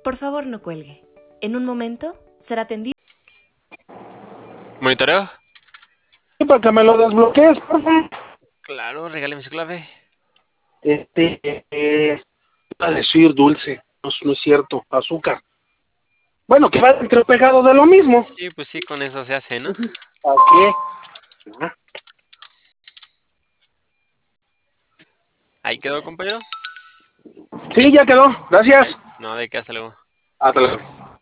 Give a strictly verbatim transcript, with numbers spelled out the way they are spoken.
Por favor, no cuelgue. En un momento será atendido. ¿Monitoreo? Sí, para que me lo desbloquees, por favor. Claro, regáleme su clave. Este, eh, iba a decir dulce, no, no es cierto, azúcar. Bueno, que va entre pegado de lo mismo. Sí, pues sí, con eso se hace, ¿no? ¿A qué? Ah, Ahí quedó, compañero. sí, ya quedó, gracias. No, de qué, hasta luego. Hasta luego.